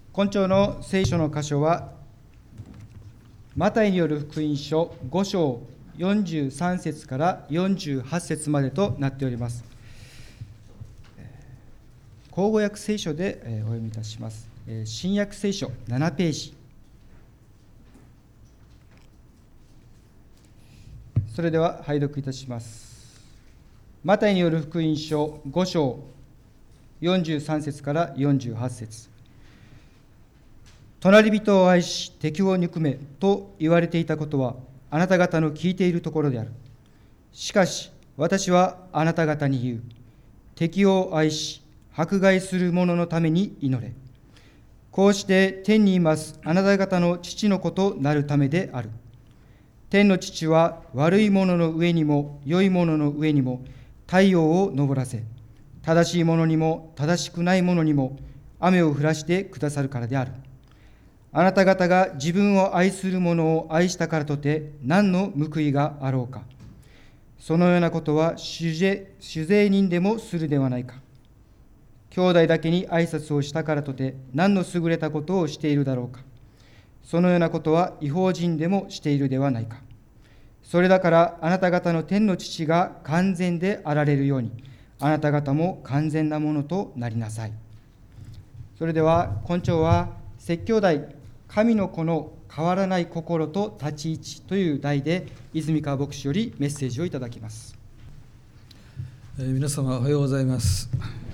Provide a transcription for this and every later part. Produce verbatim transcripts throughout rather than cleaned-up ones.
今朝の聖書の箇所は、マタイによる福音書ご章よんじゅうさん節からよんじゅうはち節までとなっております。口語訳聖書でお読みいたします。新約聖書ななページ。それでは拝読いたします。マタイによる福音書ご章よんじゅうさん節からよんじゅうはち節。隣人を愛し敵を憎めと言われていたことはあなた方の聞いているところである。しかし私はあなた方に言う。敵を愛し迫害する者のために祈れ。こうして天にいますあなた方の父の子となるためである。天の父は悪い者の上にも良い者の上にも太陽を昇らせ、正しい者にも正しくない者にも雨を降らしてくださるからである。あなた方が自分を愛する者を愛したからとて何の報いがあろうか。そのようなことは主税、主税人でもするではないか。兄弟だけに挨拶をしたからとて何の優れたことをしているだろうか。そのようなことは異邦人でもしているではないか。それだからあなた方の天の父が完全であられるように、あなた方も完全なものとなりなさい。それでは今朝は説教題神の子の変わらない心と立ち位置という題で泉川牧師よりメッセージをいただきます。 えー、皆様おはようございます。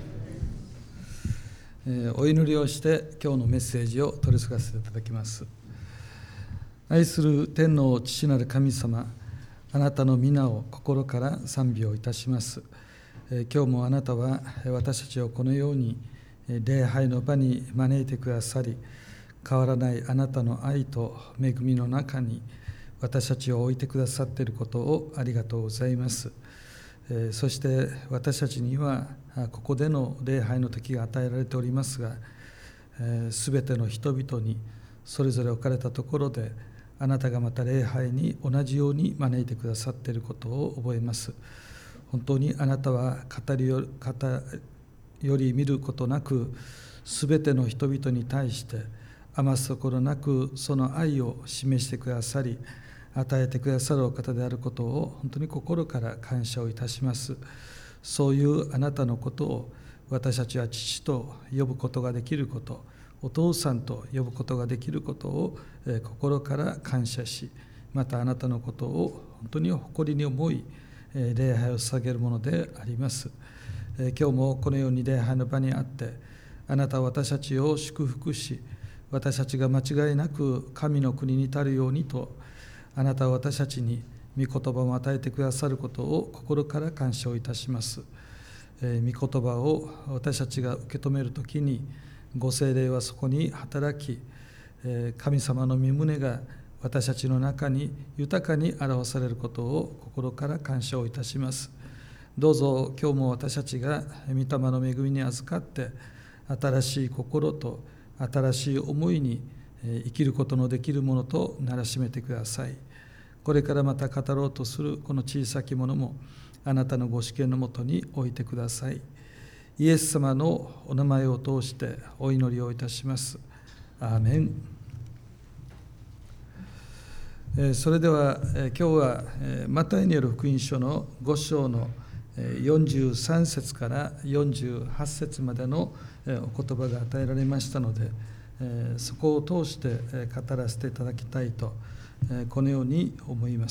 えー、お祈りをして今日のメッセージを取り次がせていただきます。愛する天の父なる神様、あなたの皆を心から賛美をいたします。えー、今日もあなたは私たちをこのように礼拝の場に招いてくださり、変わらないあなたの愛と恵みの中に私たちを置いてくださっていることをありがとうございます。えー、そして私たちにはここでの礼拝の時が与えられておりますが、すべての人々にそれぞれ置かれたところであなたがまた礼拝に同じように招いてくださっていることを覚えます。本当にあなたは語りよ、語より見ることなくすべての人々に対して余すところなくその愛を示してくださり、与えてくださるお方であることを本当に心から感謝をいたします。そういうあなたのことを私たちは父と呼ぶことができること、お父さんと呼ぶことができることを心から感謝し、またあなたのことを本当に誇りに思い礼拝を捧げるものであります。今日もこのように礼拝の場にあってあなたは私たちを祝福し、私たちが間違いなく神の国に至るようにとあなたは私たちに御言葉を与えてくださることを心から感謝をいたします。えー、御言葉を私たちが受け止めるときにご聖霊はそこに働き、えー、神様の御胸が私たちの中に豊かに表されることを心から感謝をいたします。どうぞ今日も私たちが御霊の恵みに預かって新しい心と新しい思いに生きることのできるものとならしめてください。これからまた語ろうとするこの小さきものもあなたのご主権のもとに置いてください。イエス様のお名前を通してお祈りをいたします。アーメン。それでは今日はマタイによる福音書のご章のよんじゅうさん節からよんじゅうはち節までのお言葉が与えられましたので、そこを通して語らせていただきたいとこのように思います。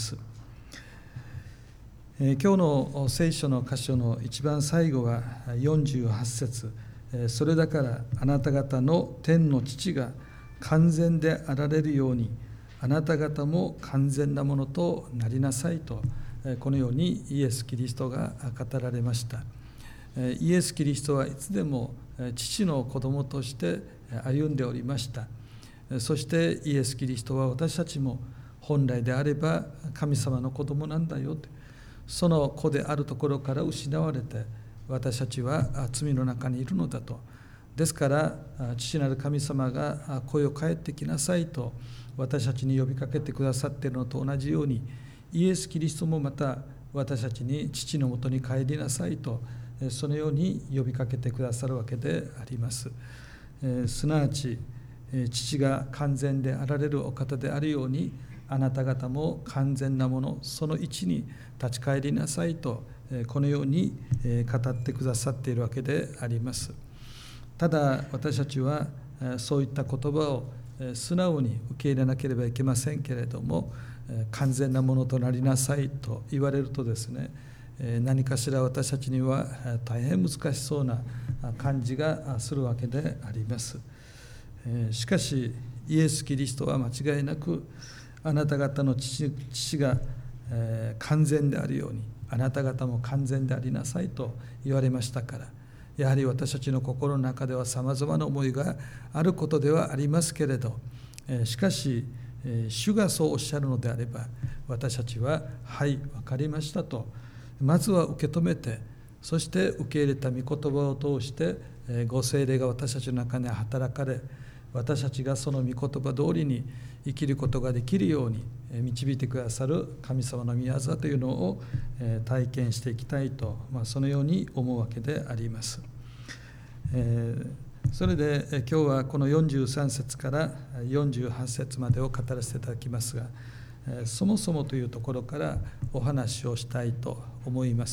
今日の聖書の箇所の一番最後はよんじゅうはち節、それだからあなた方の天の父が完全であられるようにあなた方も完全なものとなりなさいと、このようにイエス・キリストが語られました。イエス・キリストはいつでも父の子供として歩んでおりました。そしてイエス・キリストは私たちも本来であれば神様の子供なんだよと、その子であるところから失われて私たちは罪の中にいるのだと。ですから父なる神様が声を返ってきなさいと私たちに呼びかけてくださっているのと同じように、イエス・キリストもまた私たちに父のもとに帰りなさいと、そのように呼びかけてくださるわけであります。すなわち父が完全であられるお方であるように、あなた方も完全なもの、その位置に立ち返りなさいと、このように語ってくださっているわけであります。ただ私たちはそういった言葉を素直に受け入れなければいけませんけれども、完全なものとなりなさいと言われるとですね、何かしら私たちには大変難しそうな感じがするわけであります。しかしイエス・キリストは間違いなく、あなた方の 父, 父が完全であるようにあなた方も完全でありなさいと言われましたから、やはり私たちの心の中ではさまざまな思いがあることではありますけれど、しかし主がそうおっしゃるのであれば、私たちははい分かりましたとまずは受け止めて、そして受け入れた御言葉を通してご聖霊が私たちの中に働かれ、私たちがその御言葉通りに生きることができるように導いてくださる神様の御業というのを体験していきたいと、まあ、そのように思うわけであります。それで今日はこのよんじゅうさん節からよんじゅうはち節までを語らせていただきますが、そもそもというところからお話をしたいと思います。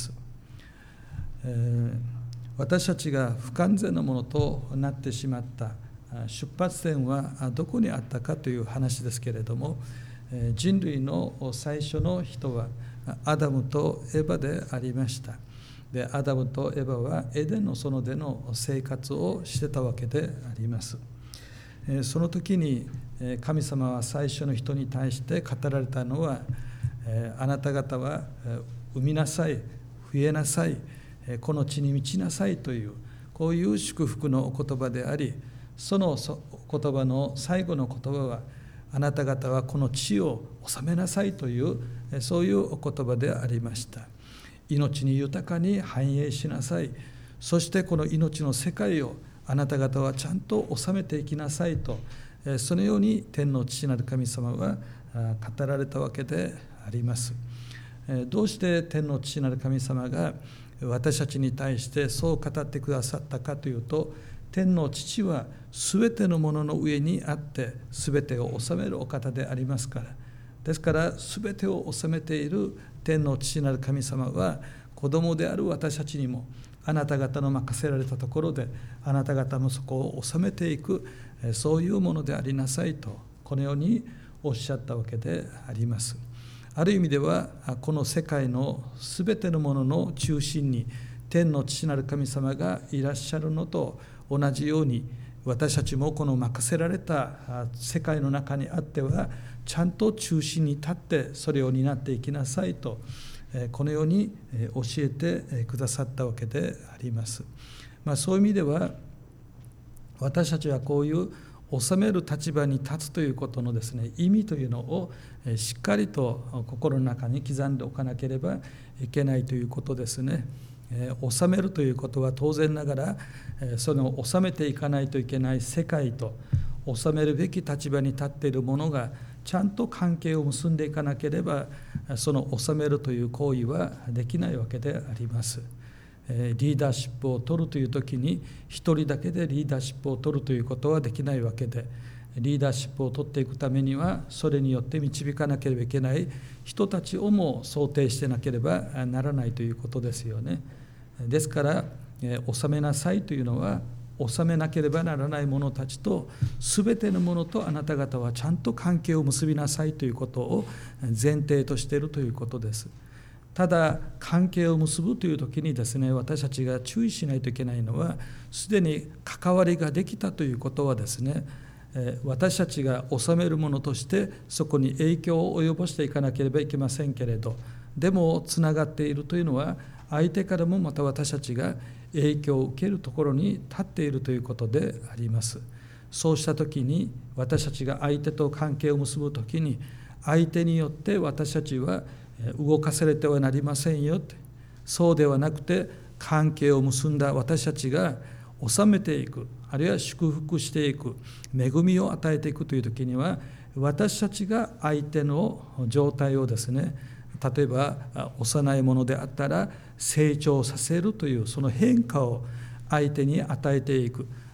私たちが不完全なものとなってしまった出発点はどこにあったかという話ですけれども、人類の最初の人はアダムとエバでありました。で、アダムとエバはエデンの園での生活をしてたわけであります。その時に神様は最初の人に対して語られたのは、あなた方は産みなさい、増えなさい、この地に満ちなさいという、こういう祝福のお言葉であり、その言葉の最後の言葉は、あなた方はこの地を治めなさいという、そういうお言葉でありました。命に豊かに繁栄しなさい、そしてこの命の世界をあなた方はちゃんと治めていきなさいと、そのように天の父なる神様は語られたわけであります。どうして天の父なる神様が私たちに対してそう語ってくださったかというと、天の父はすべてのものの上にあってすべてを治めるお方でありますから。ですからすべてを治めている天の父なる神様は、子供である私たちにもあなた方の任せられたところであなた方もそこを治めていく、そういうものでありなさいと、このようにおっしゃったわけであります。ある意味ではこの世界のすべてのものの中心に天の父なる神様がいらっしゃるのと同じように、私たちもこの任せられた世界の中にあってはちゃんと中心に立ってそれを担っていきなさいと、このように教えてくださったわけであります。まあ、そういう意味では私たちはこういう治める立場に立つということのですね、意味というのをしっかりと心の中に刻んでおかなければいけないということですね。治めるということは当然ながらその治めていかないといけない世界と治めるべき立場に立っているものがちゃんと関係を結んでいかなければ、その治めるという行為はできないわけであります。リーダーシップを取るという時に一人だけでリーダーシップを取るということはできないわけで、リーダーシップを取っていくためにはそれによって導かなければいけない人たちをも想定してなければならないということですよね。ですから治めなさいというのは、治めなければならない者たちと全てのものとあなた方はちゃんと関係を結びなさいということを前提としているということです。ただ関係を結ぶという時にですね、私たちが注意しないといけないのは、すでに関わりができたということはですね、私たちが治めるものとしてそこに影響を及ぼしていかなければいけませんけれど、でもつながっているというのは、相手からもまた私たちが影響を受けるところに立っているということであります。そうした時に私たちが相手と関係を結ぶ時に、相手によって私たちは動かされてはなりませんよって、そうではなくて関係を結んだ私たちが治めていく、あるいは祝福していく、恵みを与えていくという時には、私たちが相手の状態をですね、例えば幼いものであったら成長させるというその変化を相手に与えていく、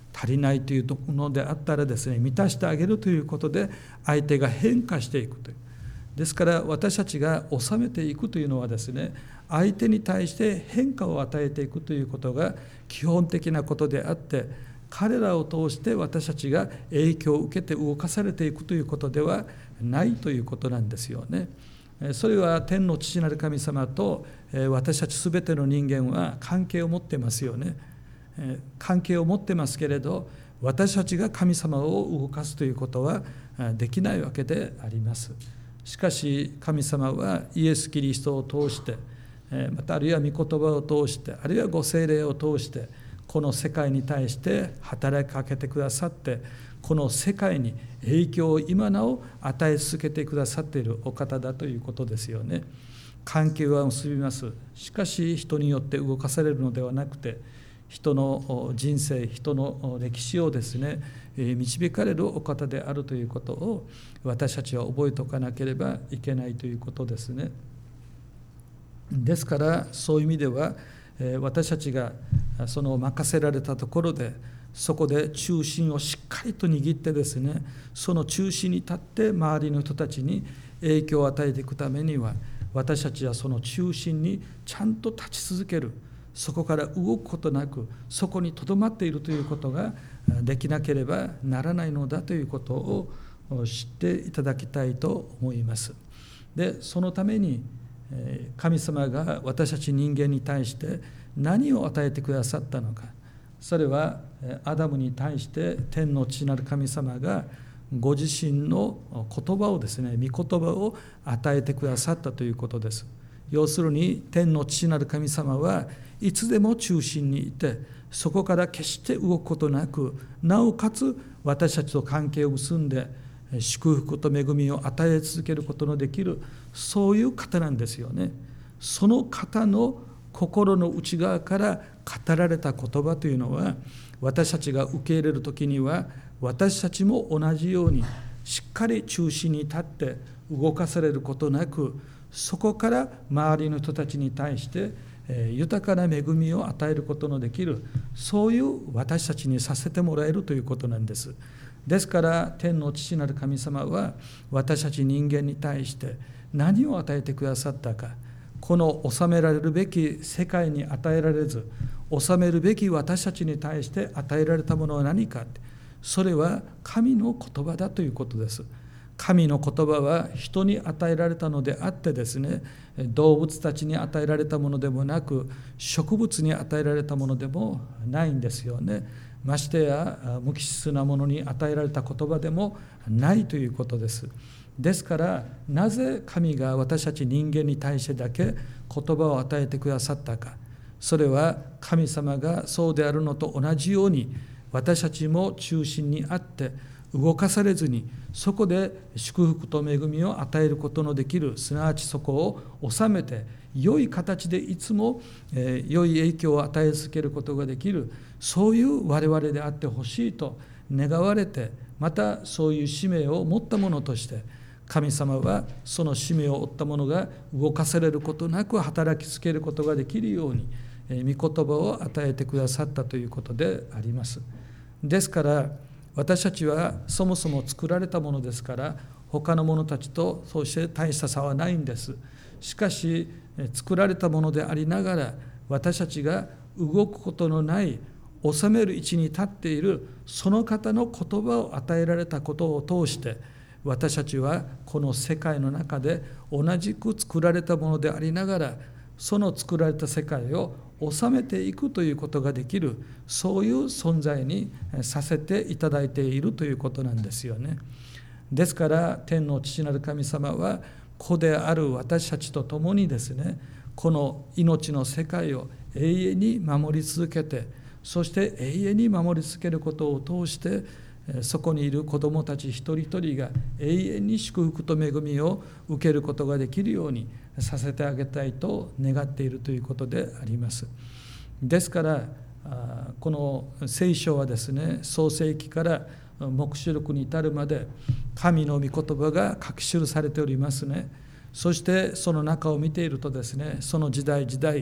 足りないというものであったらですね、満たしてあげるということで相手が変化していくという。ですから私たちが収めていくというのはですね、相手に対して変化を与えていくということが基本的なことであって、彼らを通して私たちが影響を受けて動かされていくということではないということなんですよね。それは天の父なる神様と私たちすべての人間は関係を持ってますよね。関係を持ってますけれど、私たちが神様を動かすということはできないわけであります。しかし神様はイエス・キリストを通して、またあるいは御言葉を通して、あるいはご聖霊を通してこの世界に対して働きかけてくださって、この世界に影響を今なお与え続けてくださっているお方だということですよね。関係は結びます。しかし人によって動かされるのではなくて、人の人生、人の歴史をですね、導かれるお方であるということを私たちは覚えておかなければいけないということですね。ですからそういう意味では、私たちがその任せられたところで、そこで中心をしっかりと握ってですね、その中心に立って周りの人たちに影響を与えていくためには、私たちはその中心にちゃんと立ち続ける、そこから動くことなくそこにとどまっているということができなければならないのだということを知っていただきたいと思います。で、そのために神様が私たち人間に対して何を与えてくださったのか、それはアダムに対して天の父なる神様がご自身の言葉をですね、御言葉を与えてくださったということです。要するに天の父なる神様はいつでも中心にいて、そこから決して動くことなく、なおかつ私たちと関係を結んで祝福と恵みを与え続けることのできる、そういう方なんですよね。その方の心の内側から語られた言葉というのは、私たちが受け入れるときには私たちも同じようにしっかり中心に立って動かされることなく、そこから周りの人たちに対して豊かな恵みを与えることのできる、そういう私たちにさせてもらえるということなんです。ですから天の父なる神様は私たち人間に対して何を与えてくださったか、この治められるべき世界に与えられず、治めるべき私たちに対して与えられたものは何か、それは神の言葉だということです。神の言葉は人に与えられたのであってですね、動物たちに与えられたものでもなく、植物に与えられたものでもないんですよね。ましてや無機質なものに与えられた言葉でもないということです。ですからなぜ神が私たち人間に対してだけ言葉を与えてくださったか、それは神様がそうであるのと同じように、私たちも中心にあって動かされずに、そこで祝福と恵みを与えることのできる、すなわちそこを収めて良い形でいつも良い影響を与え続けることができる、そういう我々であってほしいと願われて、またそういう使命を持ったものとして神様はその使命を負った者が動かされることなく働きつけることができるように御言葉を与えてくださったということであります。ですから私たちはそもそも作られたものですから、他の者たちとそうして大した差はないんです。しかし作られたものでありながら、私たちが動くことのない治める位置に立っているその方の言葉を与えられたことを通して、私たちはこの世界の中で同じく作られたものでありながら、その作られた世界を治めていくということができる、そういう存在にさせていただいているということなんですよね。ですから天の父なる神様は子である私たちと共にですね、この命の世界を永遠に守り続けて、そして永遠に守り続けることを通して、そこにいる子どもたち一人一人が永遠に祝福と恵みを受けることができるようにさせてあげたいと願っているということであります。ですからこの聖書はですね、創世記から黙示録に至るまで神の御言葉が書き記されておりますね。そしてその中を見ているとですね、その時代時代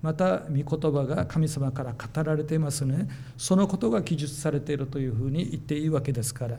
また御言葉が神様から語られていますね。そのことが記述されているというふうに言っていいわけですから、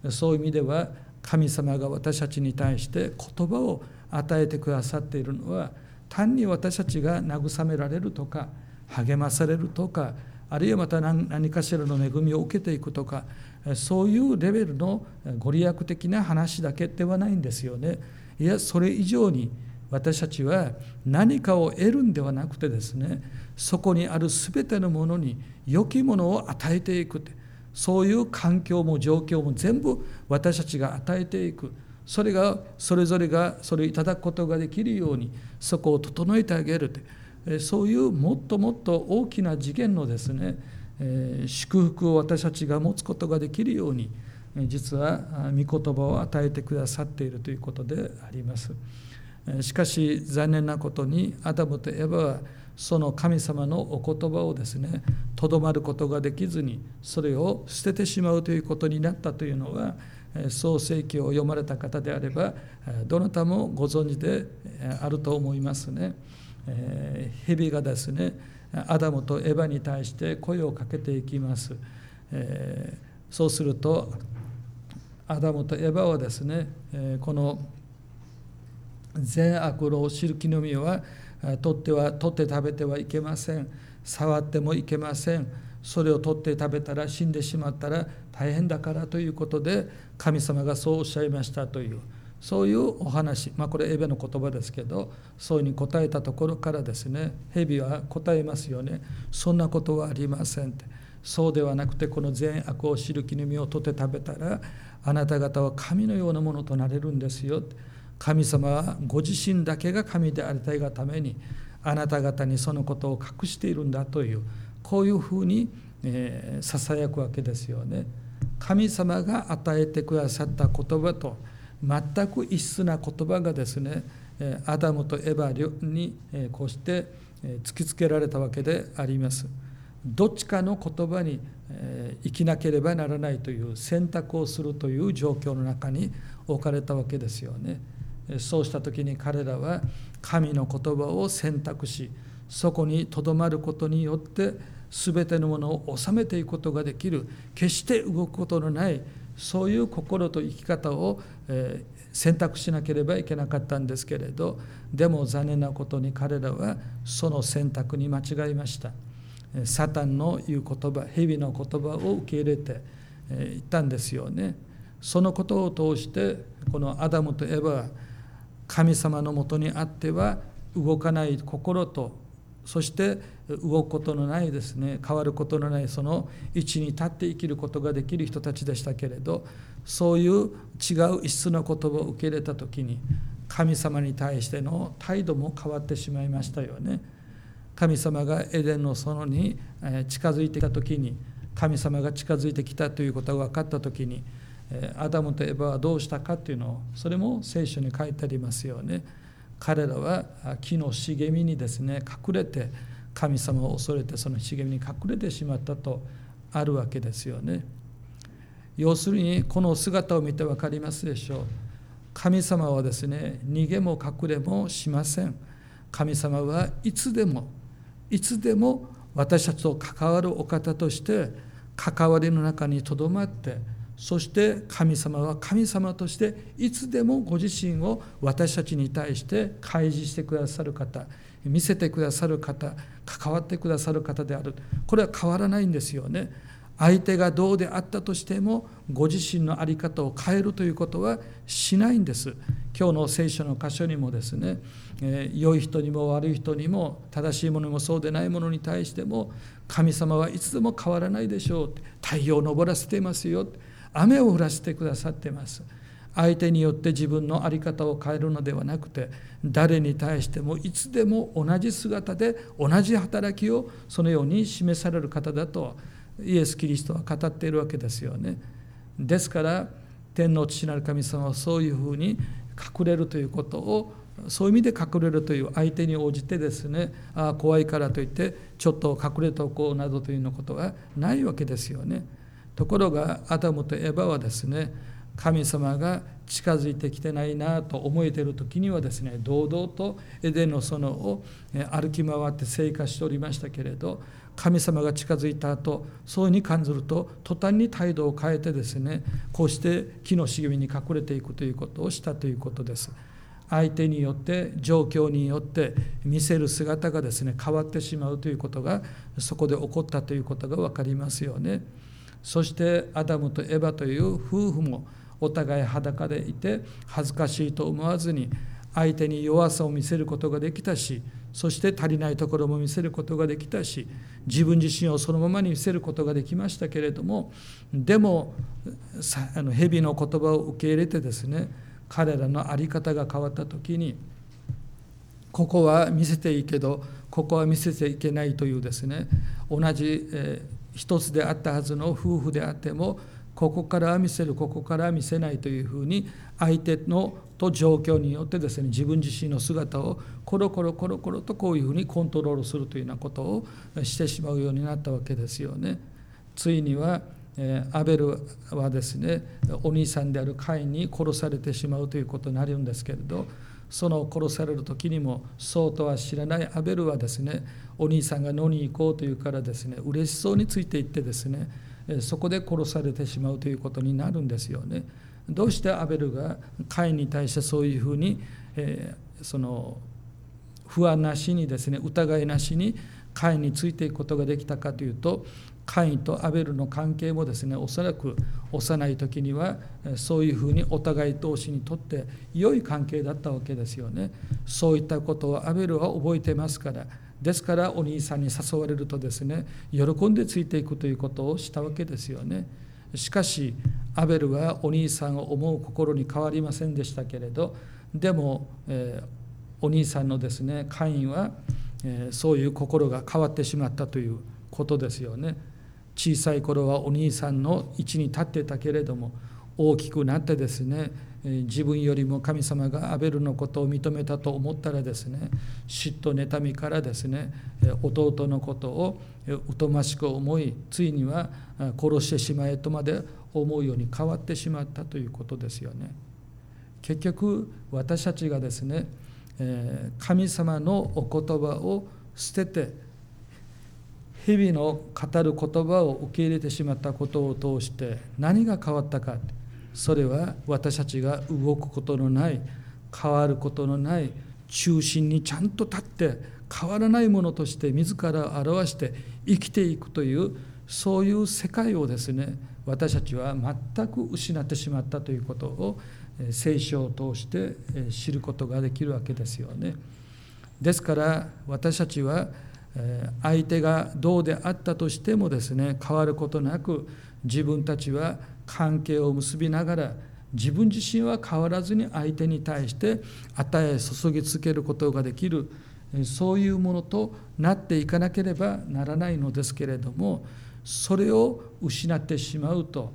そういう意味では神様が私たちに対して言葉を与えてくださっているのは、単に私たちが慰められるとか励まされるとか、あるいはまた 何, 何かしらの恵みを受けていくとか、そういうレベルのご利益的な話だけではないんですよね。いや、それ以上に私たちは何かを得るんではなくてですね、そこにあるすべてのものに良きものを与えていく、そういう環境も状況も全部私たちが与えていく。それがそれぞれがそれをいただくことができるようにそこを整えてあげると、そういうもっともっと大きな次元のですね、えー、祝福を私たちが持つことができるように、実は御言葉を与えてくださっているということであります。しかし残念なことにアダムとエバはその神様のお言葉をですねとどまることができずに、それを捨ててしまうということになったというのは、創世記を読まれた方であればどなたもご存知であると思いますね。蛇がですねアダムとエバに対して声をかけていきます。そうするとアダムとエバはですね、この善悪を知る木の実は取っては取って食べてはいけません。触ってもいけません。それを取って食べたら死んでしまったら大変だからということで神様がそうおっしゃいましたという、そういうお話、まあこれエベの言葉ですけど、そういうふうに答えたところからですね、蛇は答えますよね。そんなことはありませんって。そうではなくて、この善悪を知る木の実を取って食べたらあなた方は神のようなものとなれるんですよ。神様はご自身だけが神でありたいがためにあなた方にそのことを隠しているんだという、こういうふうにえー、ささやくわけですよね。神様が与えてくださった言葉と全く異質な言葉がですね、アダムとエバにこうして突きつけられたわけであります。どっちかの言葉に生きなければならないという選択をするという状況の中に置かれたわけですよね。そうした時に彼らは神の言葉を選択し、そこにとどまることによってすべてのものを収めていくことができる、決して動くことのない、そういう心と生き方を選択しなければいけなかったんですけれど、でも残念なことに彼らはその選択に間違いました。サタンの言う言葉、蛇の言葉を受け入れていったんですよね。そのことを通してこのアダムとエバは神様のもとにあっては動かない心と、そして動くことのないですね、変わることのないその位置に立って生きることができる人たちでしたけれど、そういう違う異質な言葉を受け入れた時に神様に対しての態度も変わってしまいましたよね。神様がエデンの園に近づいてきた時に、神様が近づいてきたということが分かった時に、アダムとエバはどうしたかというのを、それも聖書に書いてありますよね。彼らは木の茂みにですね隠れて、神様を恐れてその茂みに隠れてしまったとあるわけですよね。要するにこの姿を見て分かりますでしょう。神様はですね逃げも隠れもしません。神様はいつでもいつでも私たちと関わるお方として関わりの中にとどまって、そして神様は神様としていつでもご自身を私たちに対して開示してくださる方、見せてくださる方、関わってくださる方である。これは変わらないんですよね。相手がどうであったとしてもご自身の在り方を変えるということはしないんです。今日の聖書の箇所にもですね、えー、良い人にも悪い人にも正しいものにもそうでないものに対しても神様はいつでも変わらないでしょう。太陽を昇らせていますよ。雨を降らせてくださっています。相手によって自分の在り方を変えるのではなくて、誰に対してもいつでも同じ姿で同じ働きをそのように示される方だとイエス・キリストは語っているわけですよね。ですから天の父なる神様はそういうふうに隠れるということを、そういう意味で隠れるという相手に応じてですね、ああ怖いからといってちょっと隠れておこうなどというようなことはないわけですよね。ところがアダムとエバはですね、 神様が近づいてきてないなと思えている時にはですね、堂々とエデンの園を歩き回って生活しておりましたけれど、神様が近づいた後、そういうふうに感じると途端に態度を変えてですね、こうして木の茂みに隠れていくということをしたということです。相手によって状況によって見せる姿がですね変わってしまうということがそこで起こったということが分かりますよね。そしてアダムとエバという夫婦もお互い裸でいて恥ずかしいと思わずに相手に弱さを見せることができたし、そして足りないところも見せることができたし、自分自身をそのままに見せることができましたけれども、でもあの蛇の言葉を受け入れてですね、彼らの在り方が変わった時に、ここは見せていいけどここは見せていけないというですね、同じ、えー、一つであったはずの夫婦であっても、ここからは見せる、ここからは見せないというふうに相手のと状況によってですね、自分自身の姿をコロコロコロコロとこういうふうにコントロールするというようなことをしてしまうようになったわけですよね。ついにはアベルはですね、お兄さんであるカインに殺されてしまうということになるんですけれど、その殺される時にもそうとは知らないアベルはですね、お兄さんが野に行こうというからですね、嬉しそうについていってですね、そこで殺されてしまうということになるんですよね。どうしてアベルがカインに対してそういうふうに、えー、その不安なしにですね、疑いなしにカインについていくことができたかというと、カインとアベルの関係もですね、おそらく幼い時にはそういうふうにお互い同士にとって良い関係だったわけですよね。そういったことをアベルは覚えてますから、ですからお兄さんに誘われるとですね、喜んでついていくということをしたわけですよね。しかしアベルはお兄さんを思う心に変わりませんでしたけれど、でも、えー、お兄さんのですねカインは、えー、そういう心が変わってしまったということですよね。小さい頃はお兄さんの位置に立ってたけれども、大きくなってですね、自分よりも神様がアベルのことを認めたと思ったらですね、嫉妬妬みからですね、弟のことを疎ましく思い、ついには殺してしまえとまで思うように変わってしまったということですよね。結局私たちがですね、神様のお言葉を捨てて日々の語る言葉を受け入れてしまったことを通して何が変わったか、それは私たちが動くことのない、変わることのない、中心にちゃんと立って変わらないものとして自らを表して生きていくという、そういう世界をですね、私たちは全く失ってしまったということを聖書を通して知ることができるわけですよね。ですから私たちは相手がどうであったとしてもですね、変わることなく自分たちは関係を結びながら、自分自身は変わらずに相手に対して与え注ぎつけることができる、そういうものとなっていかなければならないのですけれども、それを失ってしまうと、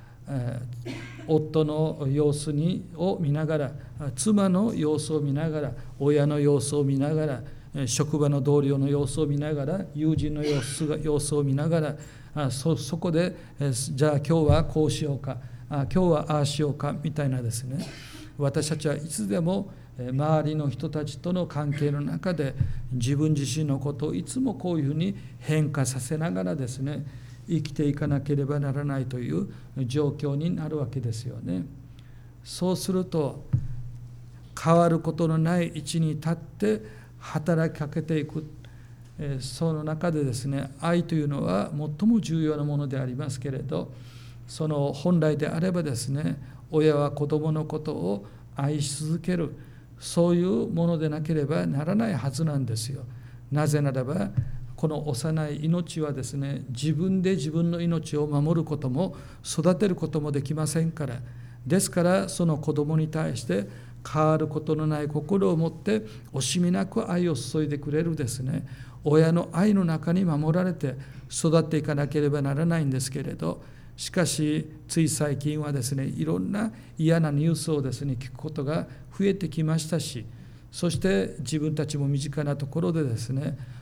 夫の様子にを見ながら、妻の様子を見ながら、親の様子を見ながら、職場の同僚の様子を見ながら、友人の様子が様子を見ながら、そ, そこでじゃあ今日はこうしようか、今日はああしようかみたいなですね、私たちはいつでも周りの人たちとの関係の中で自分自身のことをいつもこういうふうに変化させながらですね、生きていかなければならないという状況になるわけですよね。そうすると変わることのない位置に立って働きかけていく、その中でですね、愛というのは最も重要なものでありますけれど、その本来であればですね、親は子供のことを愛し続ける、そういうものでなければならないはずなんですよ。なぜならばこの幼い命はですね、自分で自分の命を守ることも育てることもできませんから、ですからその子供に対して変わることのない心を持って惜しみなく愛を注いでくれるですね、親の愛の中に守られて育っていかなければならないんですけれど、しかしつい最近はですね、いろんな嫌なニュースをですね聞くことが増えてきましたし、そして自分たちも身近なところでですね、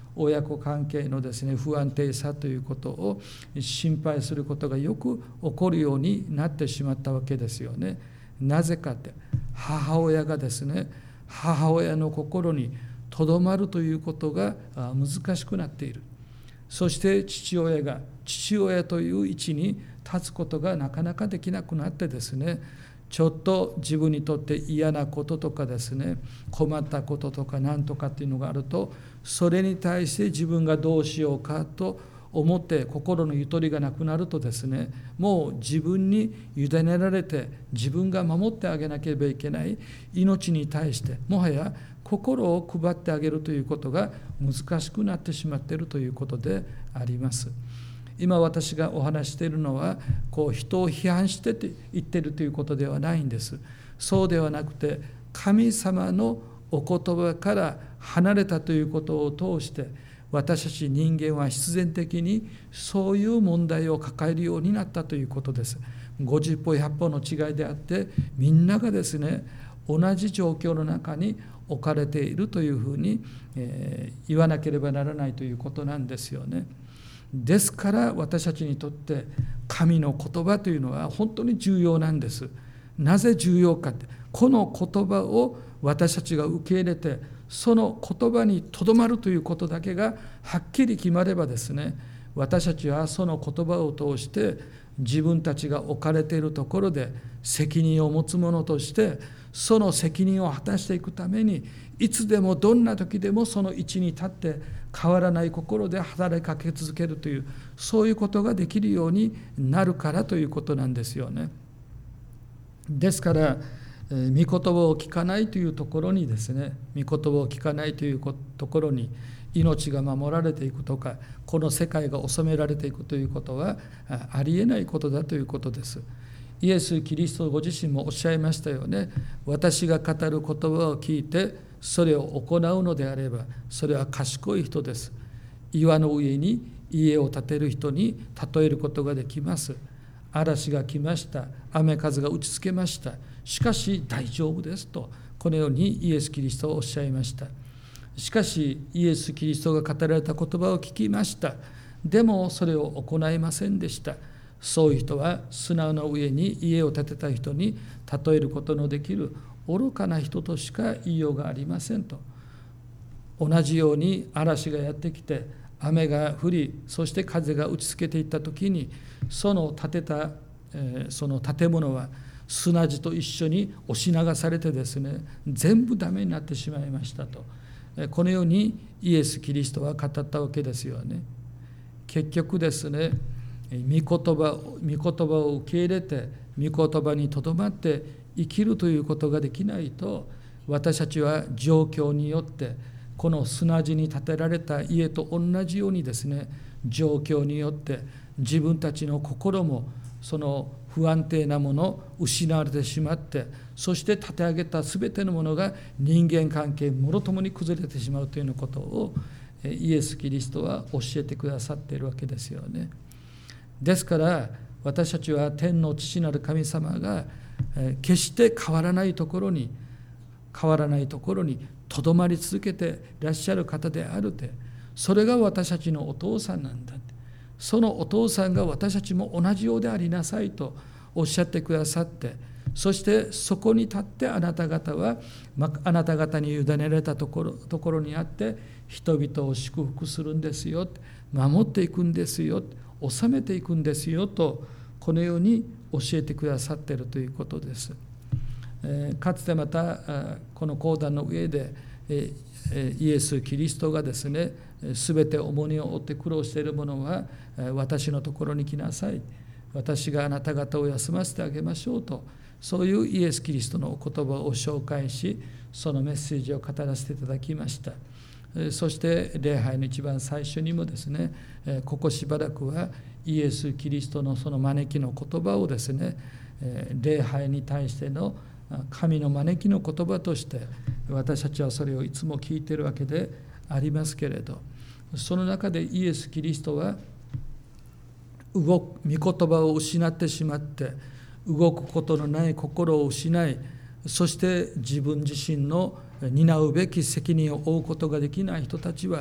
親子関係のですね、不安定さということを心配することがよく起こるようになってしまったわけですよね。なぜかって、母親がですね、母親の心にとどまるということが難しくなっている。そして父親が父親という位置に立つことがなかなかできなくなってですね、ちょっと自分にとって嫌なこととかですね、困ったこととか何とかっていうのがあると、それに対して自分がどうしようかと思って心のゆとりがなくなるとですね、もう自分に委ねられて自分が守ってあげなければいけない命に対してもはや心を配ってあげるということが難しくなってしまっているということであります。今私がお話しているのは、こう人を批判してって言っているということではないんです。そうではなくて、神様のお言葉から離れたということを通して、私たち人間は必然的にそういう問題を抱えるようになったということです。ごじゅっぽひゃっぽの違いであって、みんながですね、同じ状況の中に置かれているというふうに、えー、言わなければならないということなんですよね。ですから私たちにとって神の言葉というのは本当に重要なんです。なぜ重要かって、この言葉を私たちが受け入れて、その言葉にとどまるということだけがはっきり決まればですね、私たちはその言葉を通して自分たちが置かれているところで責任を持つ者として、その責任を果たしていくために、いつでもどんな時でもその位置に立って変わらない心で働きかけ続けるという、そういうことができるようになるからということなんですよね。ですから、えー、御言葉を聞かないというところにですね、御言葉を聞かないというところに命が守られていくとか、この世界が治められていくということはありえないことだということです。イエス・キリストご自身もおっしゃいましたよね。私が語る言葉を聞いてそれを行うのであれば、それは賢い人です。岩の上に家を建てる人に例えることができます。嵐が来ました。雨風が打ちつけました。しかし大丈夫ですと、このようにイエス・キリストはおっしゃいました。しかしイエス・キリストが語られた言葉を聞きました。でもそれを行いませんでした。そういう人は砂の上に家を建てた人に例えることのできる愚かな人としか言いようがありませんと。同じように嵐がやってきて雨が降り、そして風が打ちつけていった時に、その建てた、えー、その建物は砂地と一緒に押し流されてですね、全部ダメになってしまいましたと。このようにイエス・キリストは語ったわけですよね。結局ですね、御言葉、御言葉を受け入れて御言葉にとどまって生きるということができないと、私たちは状況によってこの砂地に建てられた家と同じようにですね、状況によって自分たちの心もその不安定なものを失われてしまって、そして立て上げたすべてのものが人間関係もろともに崩れてしまうというようなことをイエス・キリストは教えてくださっているわけですよね。ですから私たちは天の父なる神様が決して変わらないところに変わらないところにとどまり続けていらっしゃる方であるって、それが私たちのお父さんなんだって、そのお父さんが私たちも同じようでありなさいとおっしゃってくださって、そしてそこに立ってあなた方はあなた方に委ねられたところ、ところにあって人々を祝福するんですよ、守っていくんですよ、治めていくんですよと、このように教えてくださっているということです。えー、かつてまたこの講談の上で、えー、イエス・キリストがですね、すべて重荷を負って苦労している者は私のところに来なさい、私があなた方を休ませてあげましょうと、そういうイエス・キリストのお言葉を紹介し、そのメッセージを語らせていただきました。そして礼拝の一番最初にもですね、ここしばらくはイエス・キリストのその招きの言葉をですね、礼拝に対しての神の招きの言葉として私たちはそれをいつも聞いているわけでありますけれど、その中でイエス・キリストは動く御言葉を失ってしまって動くことのない心を失い、そして自分自身の担うべき責任を負うことができない人たちは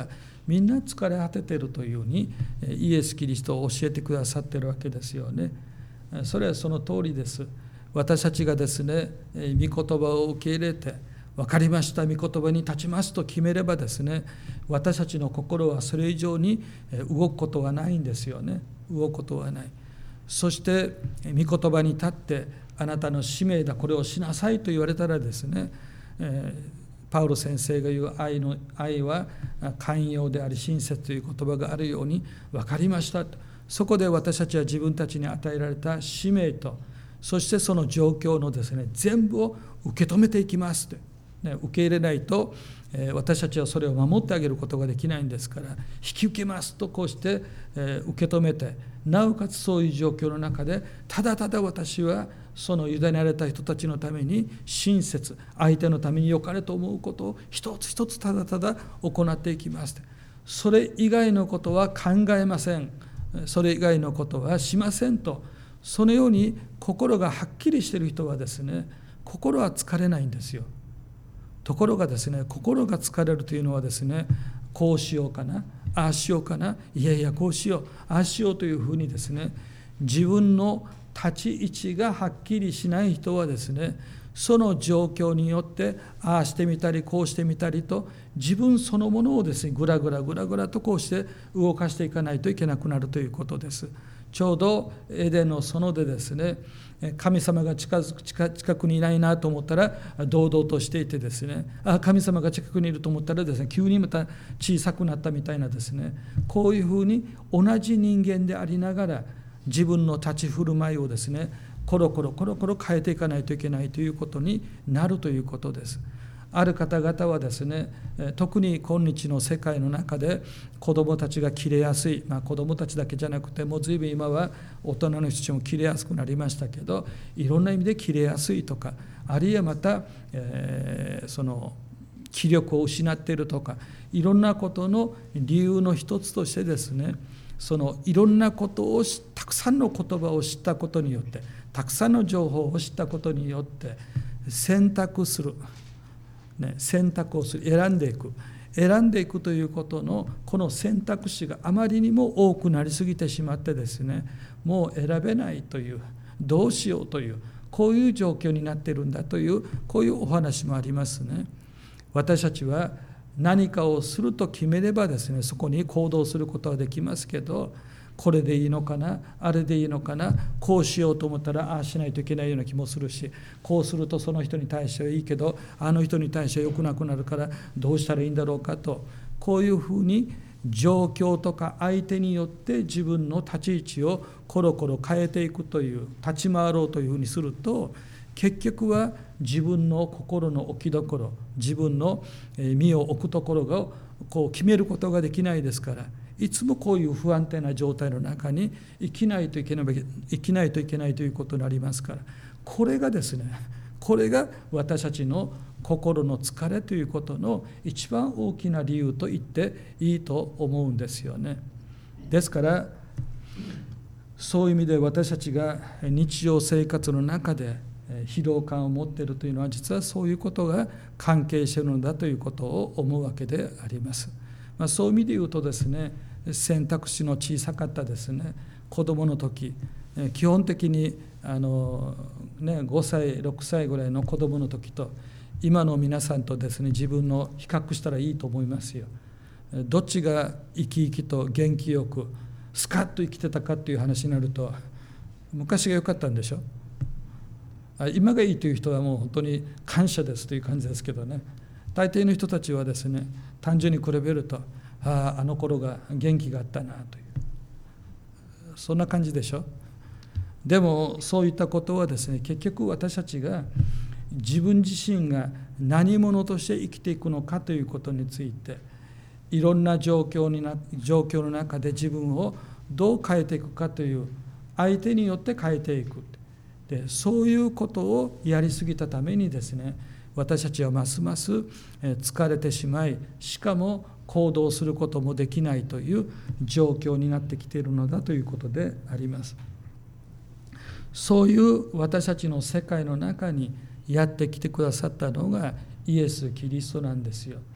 みんな疲れ果てているというふうにイエス・キリストを教えてくださっているわけですよね。それはその通りです。私たちがですね、御言葉を受け入れて、分かりました、御言葉に立ちますと決めればですね、私たちの心はそれ以上に動くことはないんですよね。動くことはない。そして御言葉に立って、あなたの使命だ、これをしなさいと言われたらですね、えーパウロ先生が言う愛の愛は寛容であり親切という言葉があるように、分かりましたと。そこで私たちは自分たちに与えられた使命と、そしてその状況のですね、全部を受け止めていきますと、ね、受け入れないと、えー、私たちはそれを守ってあげることができないんですから、引き受けますとこうして、えー、受け止めて、なおかつそういう状況の中で、ただただ私はその委ねられた人たちのために親切、相手のために良かれと思うことを一つ一つただただ行っていきます。それ以外のことは考えません、それ以外のことはしませんと、そのように心がはっきりしている人はですね、心は疲れないんですよ。ところがですね、心が疲れるというのはですね、こうしようかな、ああしようかな、いやいやこうしよう、ああしようというふうにですね、自分の立ち位置がはっきりしない人はですね、その状況によってああしてみたりこうしてみたりと、自分そのものをですね、ぐらぐらぐらぐらとこうして動かしていかないといけなくなるということです。ちょうどエデンの園でですね、神様が近づく 近, 近くにいないなと思ったら堂々としていてですね、あ神様が近くにいると思ったらですね、急にまた小さくなったみたいなですね、こういうふうに同じ人間でありながら自分の立ち振る舞いをですね、コロコロコロコロ変えていかないといけないということになるということです。ある方々はですね、特に今日の世界の中で子どもたちが切れやすい、まあ、子どもたちだけじゃなくてもう随分今は大人の人たちも切れやすくなりましたけど、いろんな意味で切れやすいとか、あるいはまた、えー、その気力を失っているとか、いろんなことの理由の一つとしてですね、そのいろんなことをたくさんの言葉を知ったことによって、たくさんの情報を知ったことによって選択する、ね、選択をする、選んでいく選んでいくということのこの選択肢があまりにも多くなりすぎてしまってですね、もう選べないという、どうしようという、こういう状況になっているんだという、こういうお話もありますね。私たちは何かをすると決めればですね、そこに行動することはできますけど、これでいいのかな、あれでいいのかな、こうしようと思ったらああしないといけないような気もするし、こうするとその人に対してはいいけど、あの人に対しては良くなくなるからどうしたらいいんだろうかと、こういうふうに状況とか相手によって自分の立ち位置をコロコロ変えていくという、立ち回ろうというふうにすると、結局は自分の心の置きどころ、自分の身を置くところがこう決めることができないですから、いつもこういう不安定な状態の中に生きないといけない、生きないといけないということになりますから、これがですね、これが私たちの心の疲れということの一番大きな理由と言っていいと思うんですよね。ですからそういう意味で私たちが日常生活の中で疲労感を持っているというのは、実はそういうことが関係しているのだということを思うわけであります。まあ、そういう意味で言うとですね、選択肢の小さかったですね、子どもの時、基本的にあの、ね、ごさいろくさいぐらいの子どもの時と今の皆さんとですね、自分の比較したらいいと思いますよ。どっちが生き生きと元気よくスカッと生きてたかという話になると、昔が良かったんでしょ。今がいいという人はもう本当に感謝ですという感じですけどね、大抵の人たちはですね、単純に比べると、ああ、あの頃が元気があったなという、そんな感じでしょ。でもそういったことはですね、結局私たちが自分自身が何者として生きていくのかということについて、いろんな状況にな状況の中で自分をどう変えていくかという、相手によって変えていく、でそういうことをやりすぎたためにですね、私たちはますます疲れてしまい、しかも行動することもできないという状況になってきているのだということであります。そういう私たちの世界の中にやってきてくださったのがイエス・キリストなんですよ。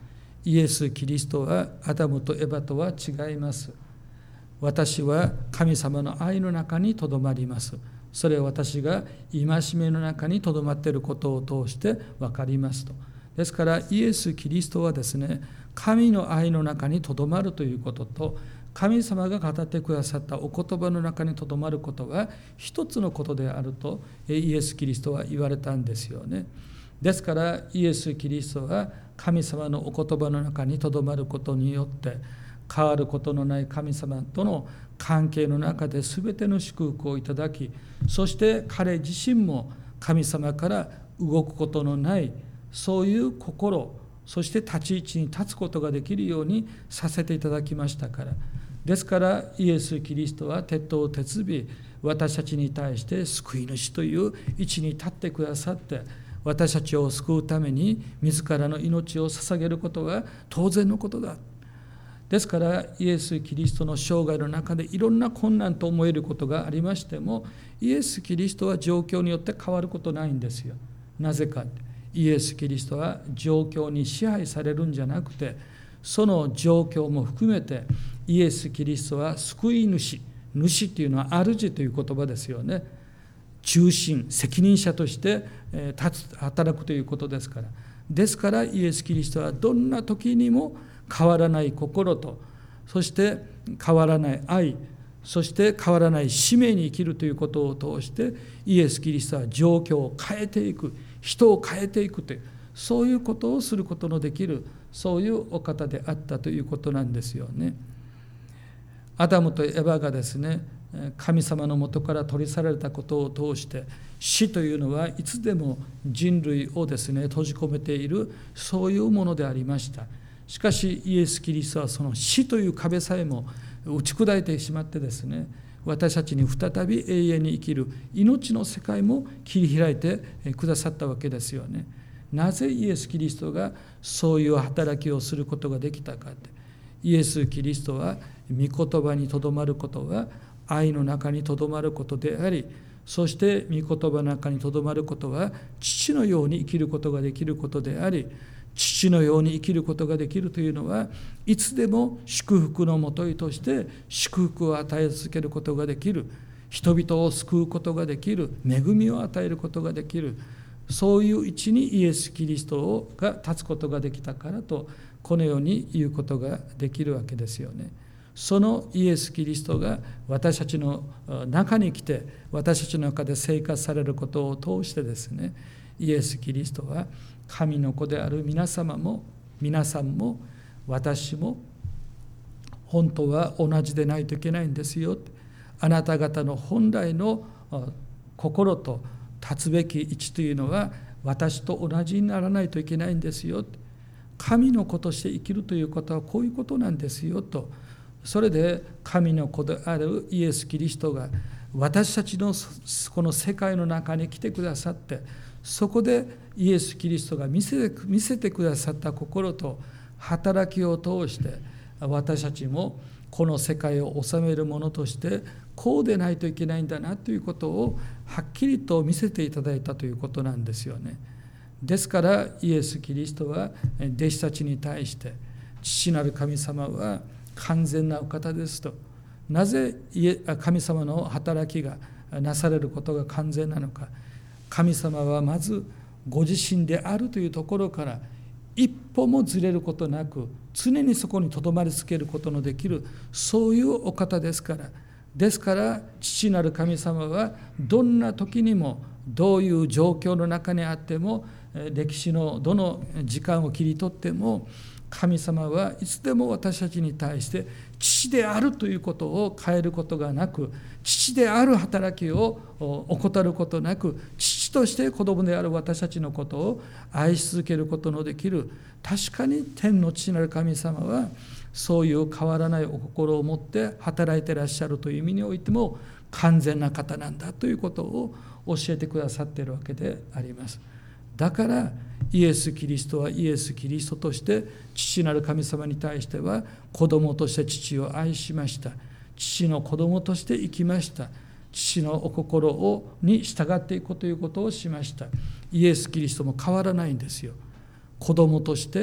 イエス・キリストはアダムとエバとは違います。私は神様の愛の中にとどまります。それは私が戒めの中にとどまっていることを通して分かりますと。ですからイエス・キリストはですね、神の愛の中にとどまるということと、神様が語ってくださったお言葉の中にとどまることは一つのことであるとイエス・キリストは言われたんですよね。ですからイエス・キリストは神様のお言葉の中にとどまることによって変わることのない神様との関係の中で全ての祝福をいただき、そして彼自身も神様から動くことのないそういう心、そして立ち位置に立つことができるようにさせていただきましたから。ですからイエス・キリストは鉄頭鉄尾、私たちに対して救い主という位置に立ってくださって、私たちを救うために自らの命を捧げることは当然のことだ。ですからイエス・キリストの生涯の中でいろんな困難と思えることがありましても、イエス・キリストは状況によって変わることないんですよ。なぜか、イエス・キリストは状況に支配されるんじゃなくて、その状況も含めてイエス・キリストは救い主、主っていうのは主という言葉ですよね。中心、責任者として立つ、働くということですから。ですからイエス・キリストはどんな時にも変わらない心と、そして変わらない愛、そして変わらない使命に生きるということを通して、イエス・キリストは状況を変えていく、人を変えていくという、そういうことをすることのできる、そういうお方であったということなんですよね。アダムとエバがですね、神様の元から取り去られたことを通して、死というのはいつでも人類をですね閉じ込めている、そういうものでありました。しかしイエス・キリストはその死という壁さえも打ち砕いてしまってですね、私たちに再び永遠に生きる命の世界も切り開いてくださったわけですよね。なぜイエス・キリストがそういう働きをすることができたかって、イエス・キリストは御言葉にとどまることは愛の中にとどまることであり、そして御言葉の中にとどまることは父のように生きることができることであり、父のように生きることができるというのはいつでも祝福のもといとして祝福を与え続けることができる、人々を救うことができる、恵みを与えることができる、そういう位置にイエス・キリストが立つことができたからと、このように言うことができるわけですよね。そのイエス・キリストが私たちの中に来て、私たちの中で生活されることを通してですね、イエス・キリストは神の子である皆様も皆さんも私も本当は同じでないといけないんですよ。あなた方の本来の心と立つべき位置というのは私と同じにならないといけないんですよ。神の子として生きるということはこういうことなんですよと。それで神の子であるイエス・キリストが私たちのこの世界の中に来てくださって、そこでイエス・キリストが見せて、見せてくださった心と働きを通して、私たちもこの世界を治めるものとしてこうでないといけないんだなということをはっきりと見せていただいたということなんですよね。ですからイエス・キリストは弟子たちに対して、父なる神様は完全なお方ですと。なぜ神様の働きがなされることが完全なのか。神様はまずご自身であるというところから一歩もずれることなく、常にそこにとどまりつけることのできる、そういうお方ですから。ですから父なる神様はどんな時にもどういう状況の中にあっても、歴史のどの時間を切り取っても、神様はいつでも私たちに対して父であるということを変えることがなく、父である働きを怠ることなく、父として子供である私たちのことを愛し続けることのできる、確かに天の父なる神様はそういう変わらないお心を持って働いていらっしゃるという意味においても完全な方なんだということを教えてくださっているわけであります。だからイエス・キリストはイエス・キリストとして父なる神様に対しては子供として父を愛しました。父の子供として生きました。父のお心をに従っていくということをしました。イエス・キリストも変わらないんですよ。子供として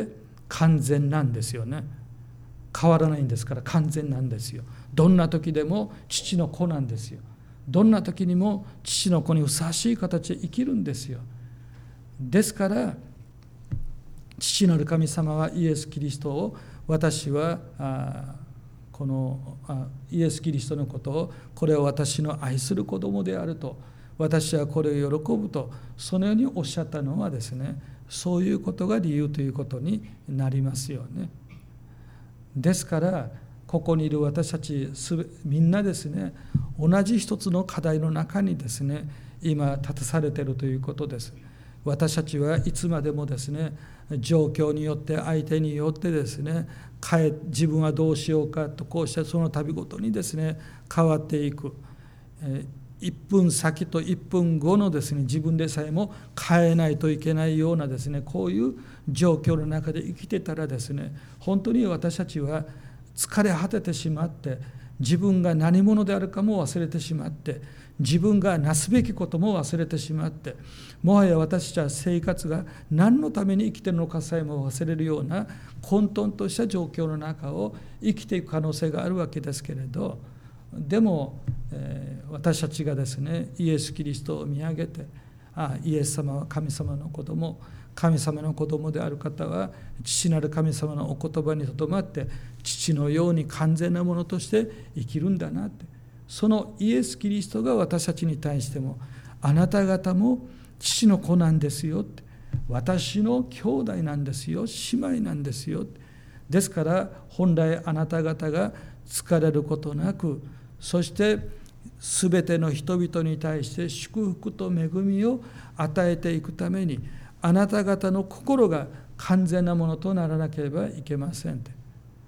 完全なんですよね。変わらないんですから完全なんですよ。どんな時でも父の子なんですよ。どんな時にも父の子にふさわしい形で生きるんですよ。ですから父なる神様はイエス・キリストを、私はあこのあイエス・キリストのことを、これは私の愛する子供であると、私はこれを喜ぶと、そのようにおっしゃったのはですね、そういうことが理由ということになりますよね。ですからここにいる私たちみんなですね、同じ一つの課題の中にですね、今立たされているということです。私たちはいつまでもですね、状況によって相手によってですね、変え自分はどうしようかと、こうしてその度ごとにですね変わっていく、えいっぷん先といっぷんごのですね、自分でさえも変えないといけないようなですね、こういう状況の中で生きてたらですね、本当に私たちは疲れ果ててしまって、自分が何者であるかも忘れてしまって、自分がなすべきことも忘れてしまって、もはや私たちは生活が何のために生きているのかさえも忘れるような混沌とした状況の中を生きていく可能性があるわけですけれど、でも、えー、私たちがですね、イエス・キリストを見上げて、ああイエス様は神様の子供、神様の子供である方は父なる神様のお言葉にとどまって、父のように完全なものとして生きるんだなって、そのイエス・キリストが私たちに対しても、あなた方も父の子なんですよって、私の兄弟なんですよ、姉妹なんですよ。ですから本来あなた方が疲れることなく、そしてすべての人々に対して祝福と恵みを与えていくために、あなた方の心が完全なものとならなければいけませんって。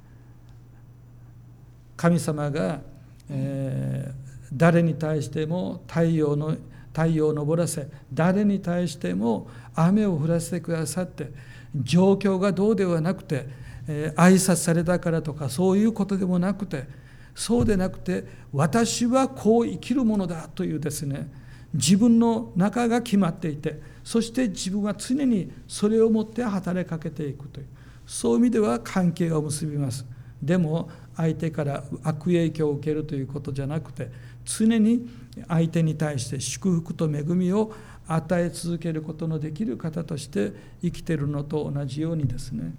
神様が、えー、誰に対しても太陽の太陽を昇らせ、誰に対しても雨を降らせてくださって、状況がどうではなくて、えー、挨拶されたからとかそういうことでもなくて、そうでなくて、私はこう生きるものだというですね、自分の中が決まっていて、そして自分は常にそれをもって働きかけていくという、そういう意味では関係を結びます。でも相手から悪影響を受けるということじゃなくて、常に相手に対して祝福と恵みを与え続けることのできる方として生きているのと同じようにですね、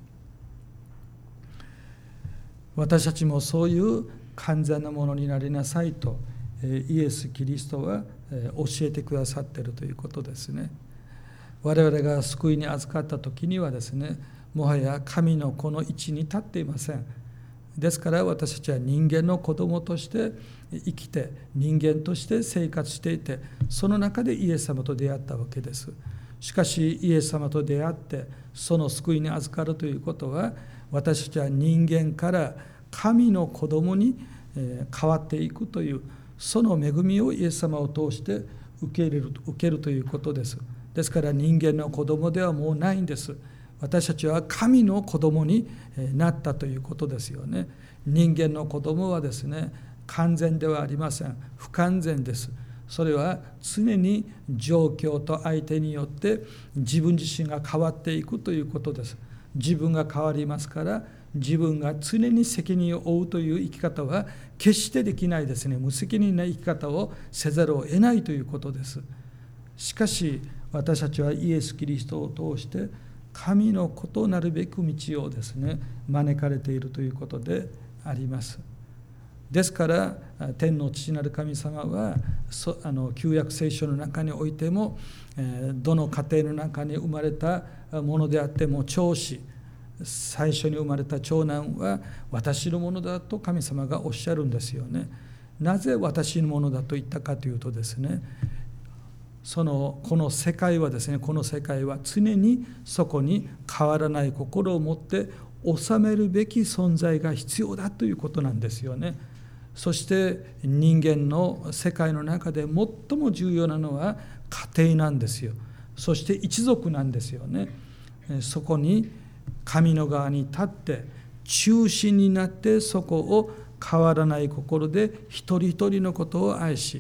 私たちもそういう完全なものになりなさいとイエス・キリストは教えてくださっているということですね。我々が救いに預かった時にはですね、もはや神の子の位置に立っていません。ですから私たちは人間の子供として生きて、人間として生活していて、その中でイエス様と出会ったわけです。しかしイエス様と出会ってその救いに預かるということは、私たちは人間から神の子供に変わっていくという、その恵みをイエス様を通して受け入れる、受けるということです。ですから人間の子供ではもうないんです。私たちは神の子供になったということですよね。人間の子供はですね、完全ではありません。不完全です。それは常に状況と相手によって自分自身が変わっていくということです。自分が変わりますから、自分が常に責任を負うという生き方は決してできないですね。無責任な生き方をせざるを得ないということです。しかし私たちはイエス・キリストを通して神の子となるべく道をですね、招かれているということであります。ですから天の父なる神様はあの旧約聖書の中においても、どの家庭の中に生まれたものであっても、長子、最初に生まれた長男は私のものだと神様がおっしゃるんですよね。なぜ私のものだと言ったかというとですね、そのこの世界はですね、この世界は常にそこに変わらない心を持って収めるべき存在が必要だということなんですよね。そして人間の世界の中で最も重要なのは家庭なんですよ。そして一族なんですよね。そこに神の側に立って中心になって、そこを変わらない心で一人一人のことを愛し、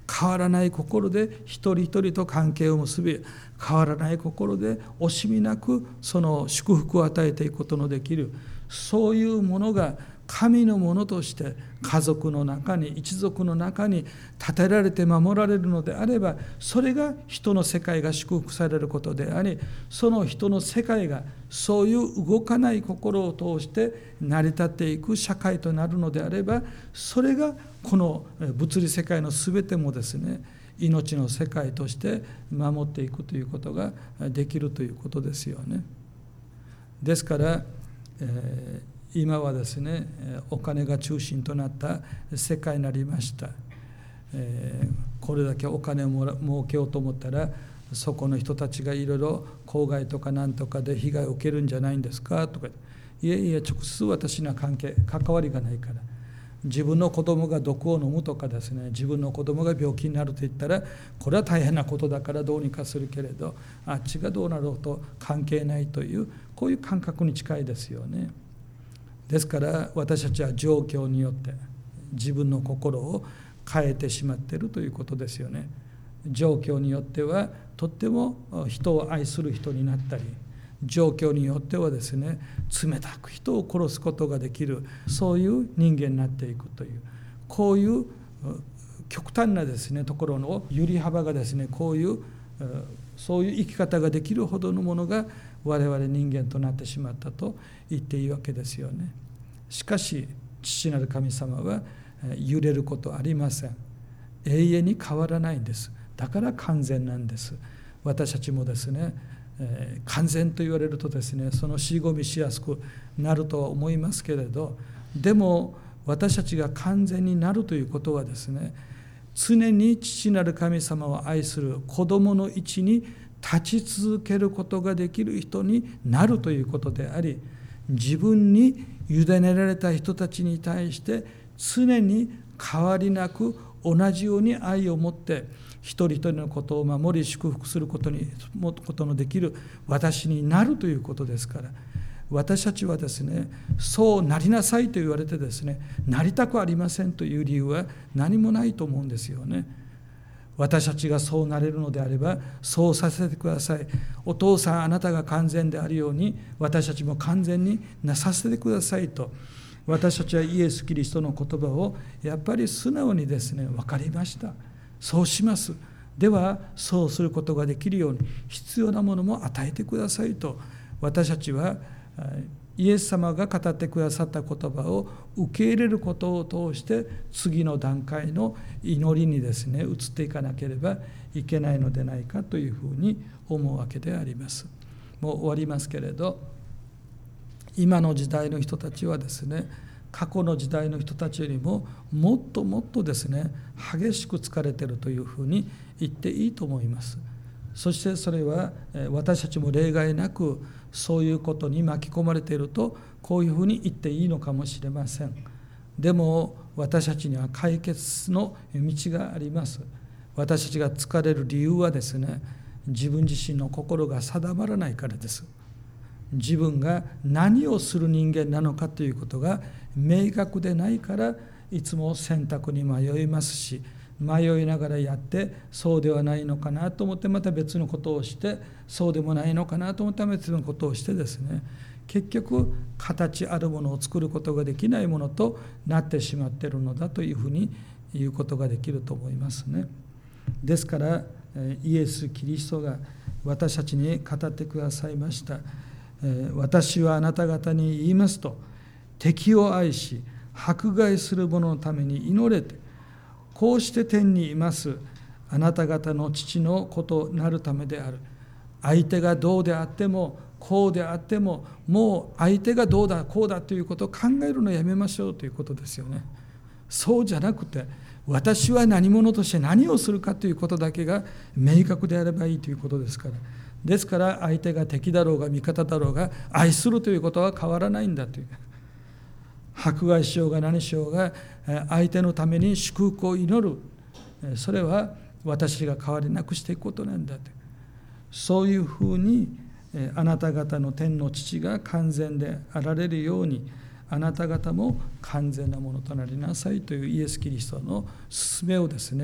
変わらない心で一人一人と関係を結び、変わらない心で惜しみなくその祝福を与えていくことのできる、そういうものが神のものとして家族の中に、一族の中に立てられて守られるのであれば、それが人の世界が祝福されることであり、その人の世界がそういう動かない心を通して成り立っていく社会となるのであれば、それがこの物理世界のすべてもですね、命の世界として守っていくということができるということですよね。ですから、えー今はですね、お金が中心となった世界になりました。えー、これだけお金をもら儲けようと思ったら、そこの人たちがいろいろ公害とかなんとかで被害を受けるんじゃないんですかとか、いえいえ、直接私には関係関わりがないから、自分の子供が毒を飲むとかですね、自分の子供が病気になると言ったら、これは大変なことだからどうにかするけれど、あっちがどうなろうと関係ないという、こういう感覚に近いですよね。ですから私たちは状況によって自分の心を変えてしまっているということですよね。状況によってはとっても人を愛する人になったり、状況によってはですね、冷たく人を殺すことができる、そういう人間になっていくという、こういう極端なですねところの揺り幅がですね、こういうそういう生き方ができるほどのものが我々人間となってしまったと言っていいわけですよね。しかし父なる神様は揺れることありません。永遠に変わらないんです。だから完全なんです。私たちもですね、えー、完全と言われるとですね、その尻込みしやすくなるとは思いますけれど、でも私たちが完全になるということはですね、常に父なる神様を愛する子供の位置に立ち続けることができる人になるということであり、自分に委ねられた人たちに対して常に変わりなく同じように愛を持って一人一人のことを守り祝福することにことのできる私になるということですから、私たちはですね、そうなりなさいと言われてですね、なりたくありませんという理由は何もないと思うんですよね。私たちがそうなれるのであればそうさせてください。お父さん、あなたが完全であるように私たちも完全になさせてくださいと、私たちはイエス・キリストの言葉をやっぱり素直にですね、分かりました、そうします、ではそうすることができるように必要なものも与えてくださいと、私たちはイエス様が語ってくださった言葉を受け入れることを通して次の段階の祈りにですね移っていかなければいけないのでないかというふうに思うわけであります。もう終わりますけれど、今の時代の人たちはですね、過去の時代の人たちよりももっともっとですね激しく疲れているというふうに言っていいと思います。そしてそれは私たちも例外なくそういうことに巻き込まれているとこういうふうに言っていいのかもしれません。でも私たちには解決の道があります。私たちが疲れる理由はですね、自分自身の心が定まらないからです。自分が何をする人間なのかということが明確でないからいつも選択に迷いますし、迷いながらやってそうではないのかなと思ってまた別のことをして、そうでもないのかなと思って別のことをしてですね、結局形あるものを作ることができないものとなってしまっているのだというふうに言うことができると思いますね。ですからイエス・キリストが私たちに語ってくださいました。私はあなた方に言いますと、敵を愛し迫害する者のために祈れて、こうして天にいますあなた方の父の子となるためである。相手がどうであってもこうであっても、もう相手がどうだこうだということを考えるのをやめましょうということですよね。そうじゃなくて、私は何者として何をするかということだけが明確であればいいということですから。ですから相手が敵だろうが味方だろうが愛するということは変わらないんだという。迫害しようが何しようが相手のために祝福を祈る、それは私が変わりなくしていくことなんだと。そういうふうにあなた方の天の父が完全であられるように、あなた方も完全なものとなりなさいというイエス・キリストの勧めをですね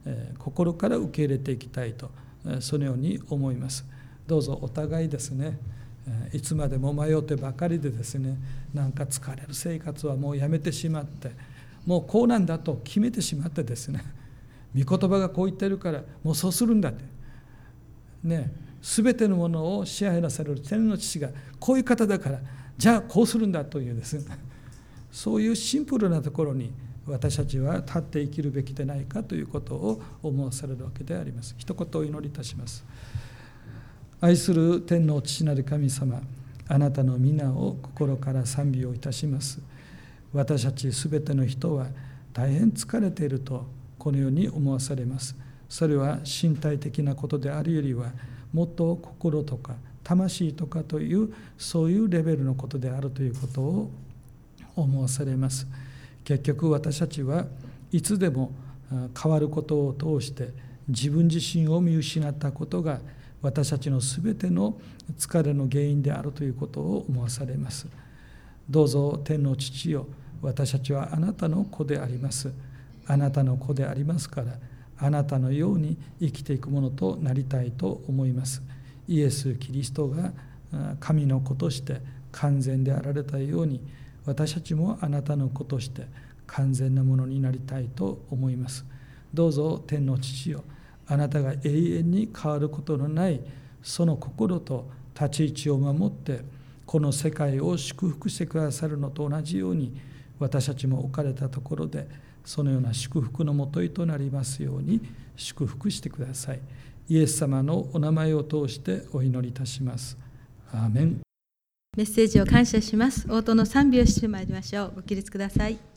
心から受け入れていきたいと、そのように思います。どうぞお互いですね、いつまでも迷ってばかりでですね、なんか疲れる生活はもうやめてしまって、もうこうなんだと決めてしまってですね、御言葉がこう言ってるからもうそうするんだってね、すべてのものを支配なされる天の父がこういう方だからじゃあこうするんだというですね、そういうシンプルなところに私たちは立って生きるべきでないかということを思わされるわけであります。一言お祈りいたします。愛する天の父なる神様、あなたの皆を心から賛美をいたします。私たちすべての人は大変疲れているとこのように思わされます。それは身体的なことであるよりはもっと心とか魂とかというそういうレベルのことであるということを思わされます。結局私たちはいつでも変わることを通して自分自身を見失ったことが私たちのすべての疲れの原因であるということを思わされます。どうぞ天の父よ、私たちはあなたの子であります。あなたの子でありますから、あなたのように生きていくものとなりたいと思います。イエス・キリストが神の子として完全であられたように、私たちもあなたの子として完全なものになりたいと思います。どうぞ天の父よ、あなたが永遠に変わることのないその心と立ち位置を守ってこの世界を祝福してくださるのと同じように、私たちも置かれたところでそのような祝福のもといとなりますように祝福してください。イエス様のお名前を通してお祈りいたします。アーメン。 メッセージを感謝します。応答の賛美をしてまいりましょう。ご起立ください。